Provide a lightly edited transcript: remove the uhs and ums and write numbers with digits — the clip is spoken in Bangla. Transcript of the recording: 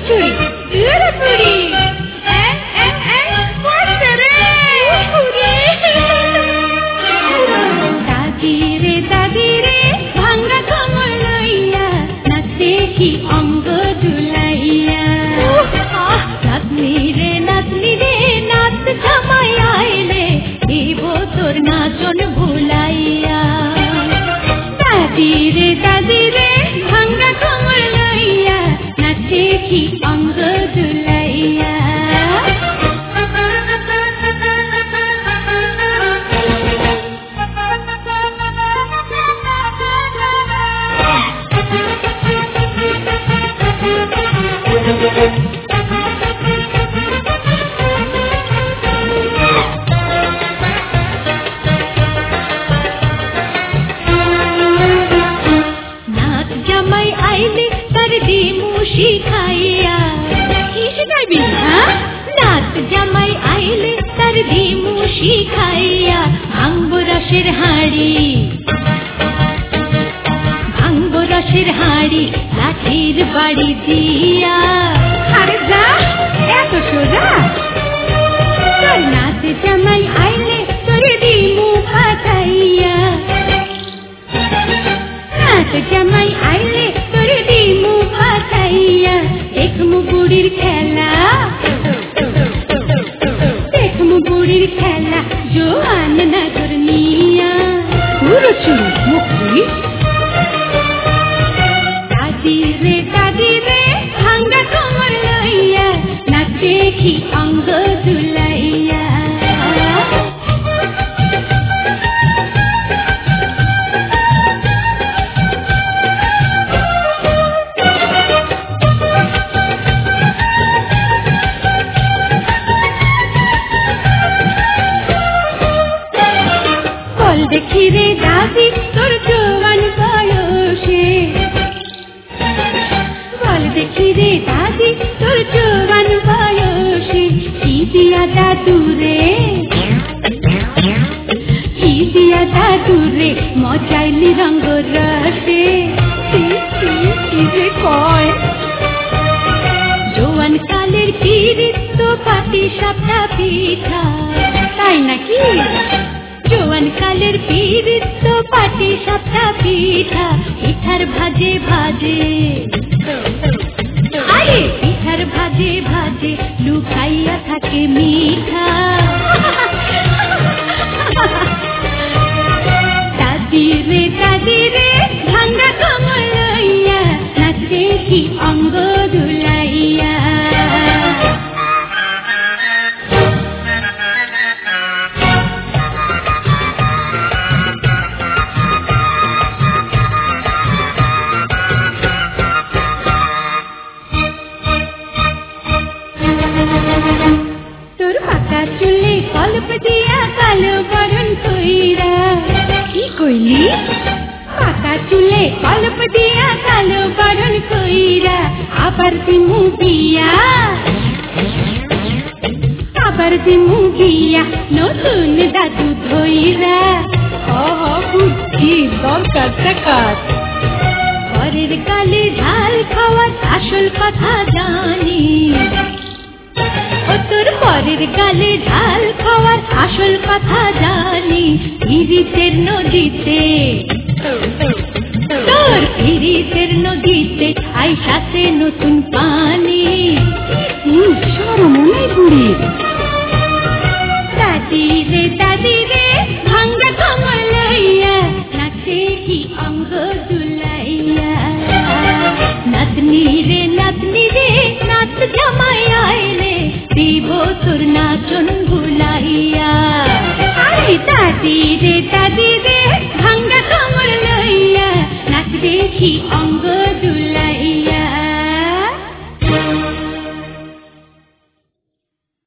চুরি দূরে পুরি দাদি রে ভাঙ্গা কমল লইয়া নাচে কি অঙ্গ দুলাইয়া নাতনি রে নাচ জামাই আইলে দিব তোর নাচন ভুলাইয়া দাদি রে ভাঙ্গা কমল লইয়া নাচে কি অঙ্গ দুলাইয়া নাচ জামাই আইলে তার দিমু শিখাইয়া কি শিখাইবি নাচ জামাই আইলে তার দিমু শিখাইয়া ভাঙবো রসের হাড়ি লাঠির বাড়ি দিয়া আরে যা এত সোজা নাচ জামাই আইলে তোর দিমু পাঠাইয়া নাচ জামাই আইলে তোর দিমু পাঠাইয়া দেখমু বুড়ির খেলা জোয়ান নগর নিয়া পুরো চুরি মুখি দাদি রে ভাঙ্গা কমল লইয়া নাচে কি অঙ্গ দুলাইয়া বল দেখি রে দাদি তোর জোয়ান বয়সে দেখি রে দাদি তোর জোয়ান বয়সে কি দিয়া দাদু রে মজাইলি রঙ্গ রসে কয় জোয়ান কালের পিরিত তো পাটি সাপটা পিঠা তাই নাকি জোয়ান কালের পিরিত তো পাটি সাপটা পিঠা পিঠার ভাজে আরে পিঠার ভাজে লুকাইয়া থাকে মিঠা দাদি রে ভাঙ্গা কমল লইয়া নাচে কি অঙ্গ দুলাইয়া তোর পাকা চুলে কল্প দিয়া কালো বরণ কইরা কি কইলি পাকা চুলে কল্প দিয়া কালো বরণ কইরা আবার দিমু বিয়া নতুন দাদু ধইরা বুঝছি দরকার টাকার ঘরের গালে ঝাল খাওয়ার আসল কথা জানি তোর পরের গালে ঝাল খাওয়ার আসল কথা জানি পিরিতের নদীতে আইসাতে নতুন পানি সরমনে বুড়ি দাদি রে ভাঙ্গা কমল লইয়া নাচে কি অঙ্গ দুলাইয়া নাতনি রে নাচ জামাই আইলে দিব তোর নাচন ভুলাইয়া আরে দাদি রে ভাঙ্গা কমল লইয়া নাচ দেখি অঙ্গ